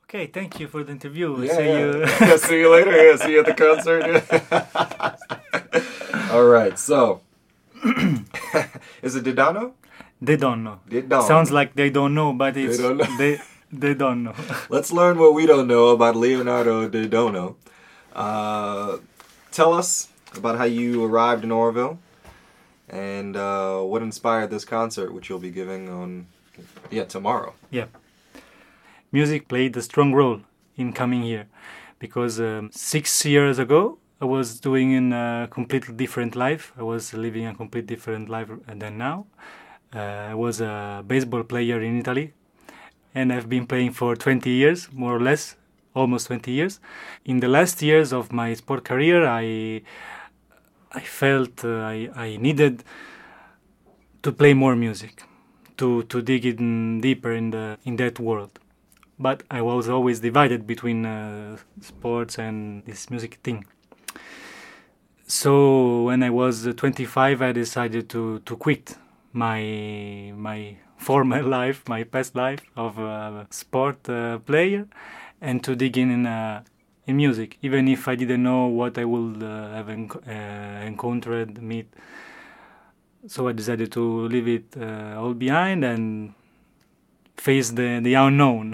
Okay, thank you for the interview. Yeah, See yeah. you. Yeah, see you later. Yeah, see you at the concert. All right, so is it Didano? They don't know. Didano. Sounds like they don't know, but They it's don't know. they don't know. Let's learn what we don't know about Leonardo Didano. Tell us about how you arrived in Oroville and what inspired this concert, which you'll be giving on tomorrow. Yeah, music played a strong role in coming here, because 6 years ago I was doing in a completely different life. I was living a completely different life than now. I was a baseball player in Italy, and I've been playing for 20 years, more or less, almost 20 years. In the last years of my sport career, I felt I needed to play more music, to dig in deeper in that world. But I was always divided between sports and this music thing. So when I was 25, I decided to quit my former life, my past life of a sport player, and to dig in music, even if I didn't know what I would have encountered, meet. So I decided to leave it all behind and face the unknown.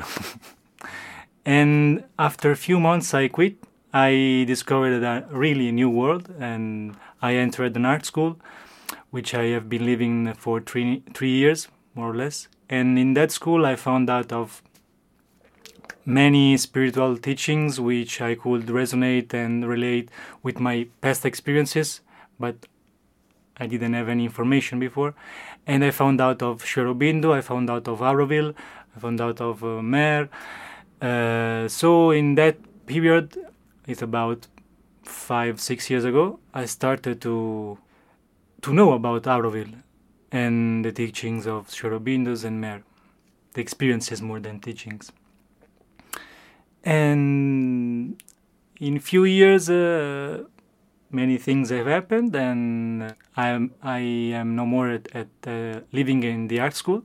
And after a few months, I quit. I discovered a really new world, and I entered an art school, which I have been living for three years, more or less. And in that school, I found out of many spiritual teachings which I could resonate and relate with my past experiences, but I didn't have any information before. And I found out of Sri Aurobindo, I found out of Auroville, I found out of Mer. So in that period, it's about 5-6 years ago, I started to know about Auroville and the teachings of Sri Aurobindo's and Mer, the experiences more than teachings. And in few years, many things have happened, and I am no more at living in the art school.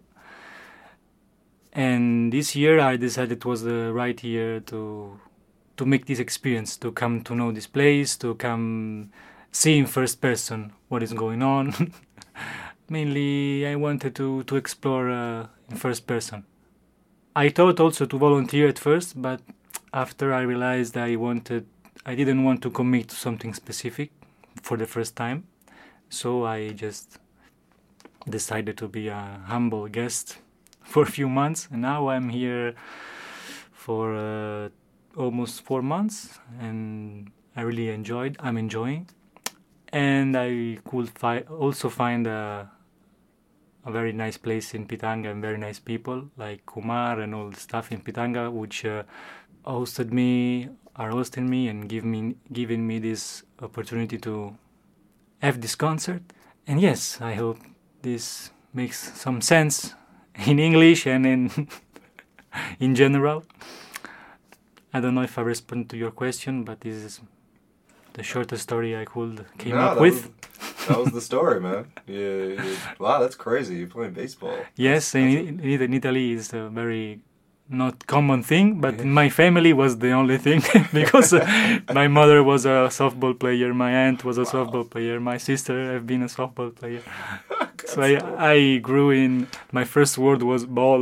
And this year, I decided it was the right year to make this experience, to come to know this place, to come see in first person what is going on. Mainly, I wanted to explore in first person. I thought also to volunteer at first, but after I realized I didn't want to commit to something specific for the first time. So I just decided to be a humble guest for a few months, and now I'm here for almost 4 months, and I'm enjoying, and I could also find a very nice place in Pitanga and very nice people like Kumar and all the stuff in Pitanga, which are hosting me and giving me this opportunity to have this concert. And yes, I hope this makes some sense in English and in general. I don't know if I respond to your question, but this is the shortest story I could came up with. That was the story, man. Wow, that's crazy. You're playing baseball. Yes, in Italy is a very not common thing, but in my family was the only thing because my mother was a softball player, my aunt was a softball player, my sister have been a softball player. So I grew in, my first word was ball.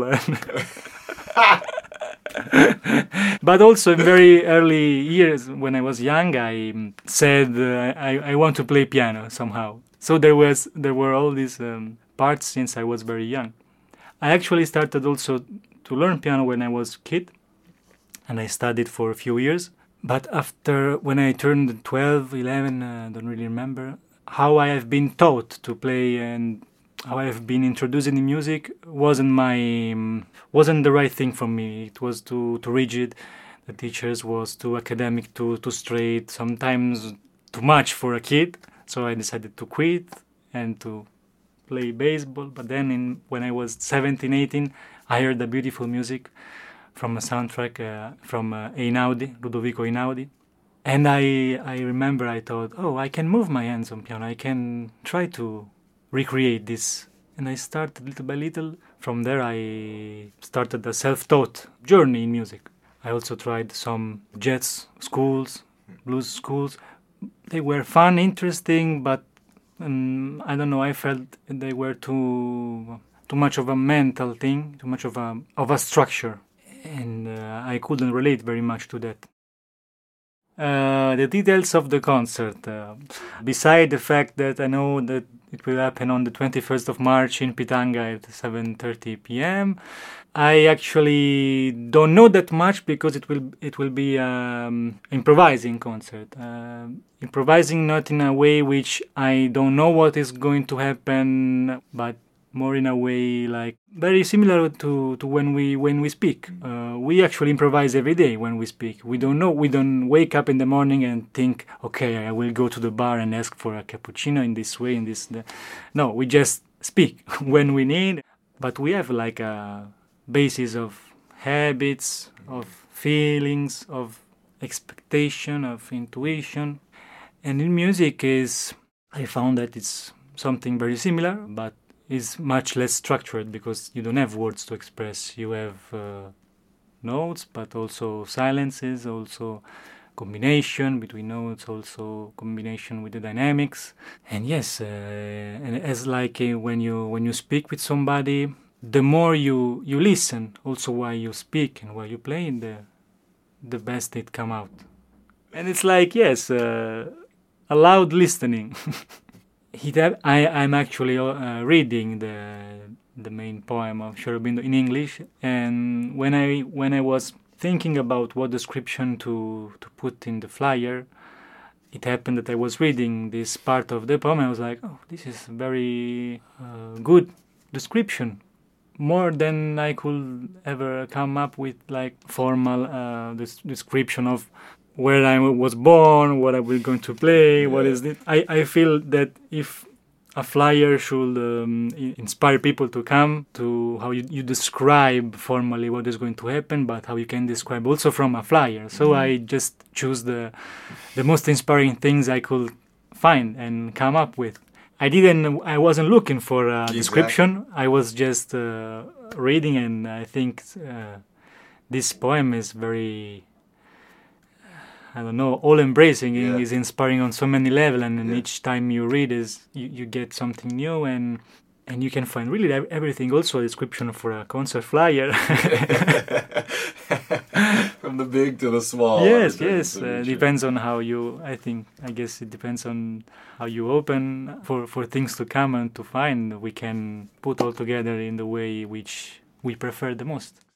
But also in very early years, when I was young, I said I want to play piano somehow. So there were all these parts since I was very young. I actually started also to learn piano when I was a kid, and I studied for a few years. But after, when I turned 12, 11, I don't really remember, how I have been taught to play and how I have been introduced in music wasn't the right thing for me. It was too rigid. The teachers was too academic, too straight, sometimes too much for a kid. So I decided to quit and to play baseball. But then when I was 17, 18, I heard the beautiful music from a soundtrack from Einaudi, Ludovico Einaudi. And I remember I thought, oh, I can move my hands on piano. I can try to recreate this. And I started little by little. From there, I started a self-taught journey in music. I also tried some jazz schools, blues schools. They were fun, interesting, but I don't know. I felt they were too much of a mental thing, too much of a structure, and I couldn't relate very much to that. The details of the concert, beside the fact that I know that it will happen on the 21st of March in Pitanga at 7:30 p.m. I actually don't know that much because it will be improvising concert. Improvising not in a way which I don't know what is going to happen, but more in a way like very similar to when we speak. We actually improvise every day when we speak. We don't wake up in the morning and think, okay, I will go to the bar and ask for a cappuccino in this way, in this. No, we just speak when we need. But we have like a basis of habits, of feelings, of expectation, of intuition. And in music I found that it's something very similar, but is much less structured because you don't have words to express. You have notes, but also silences, also combination between notes, also combination with the dynamics. And yes, and as like when you speak with somebody, the more you listen, also while you speak and while you play, the best it come out. And it's like yes, a loud listening. I'm actually reading the main poem of Sri Aurobindo in English, and when I was thinking about what description to put in the flyer, it happened that I was reading this part of the poem. I was like, oh, this is very good description, more than I could ever come up with like formal description of where I was born, what I was going to play, what is it. I feel that if a flyer should inspire people to come, to how you describe formally what is going to happen, but how you can describe also from a flyer. So I just choose the most inspiring things I could find and come up with. I wasn't looking for a description. I was just reading, and I think this poem is very, I don't know, all-embracing. Is inspiring on so many levels, and each time you read you get something new, and you can find really everything. Also a description for a concert flyer. From the big to the small. Yes. Depends on how you, I guess it depends on how you open for things to come and to find. We can put all together in the way which we prefer the most.